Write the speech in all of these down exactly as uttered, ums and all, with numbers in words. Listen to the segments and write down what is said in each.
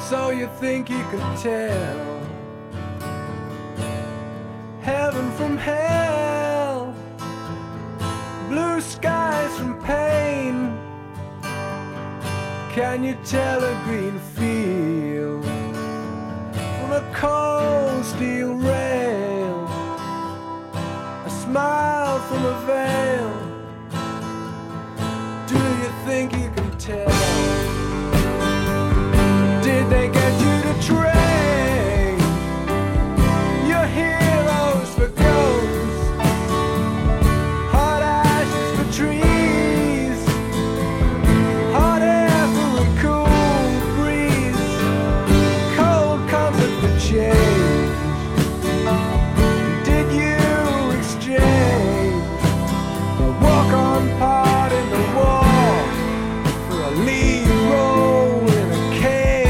So you think you could tell heaven from hell, blue skies from pain? Can you tell a green field from a cold steel rail, a smile from a veil? Do you think you can tell? Did they get you to train your heroes for ghosts, hot ashes for trees, hot air for a cool breeze, cold comfort for change? Did you exchange a walk-on part in the wall for a lead role in a cage?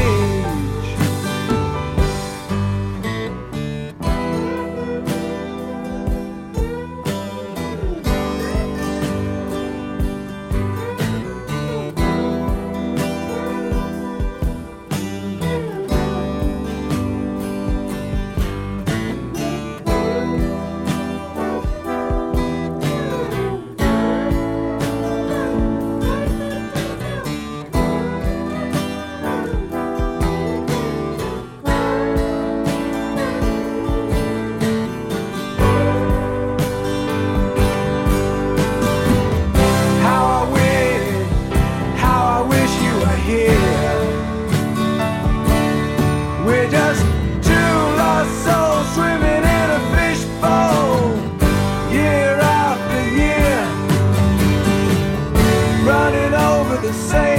We're just two lost souls swimming in a fishbowl, year after year, running over the same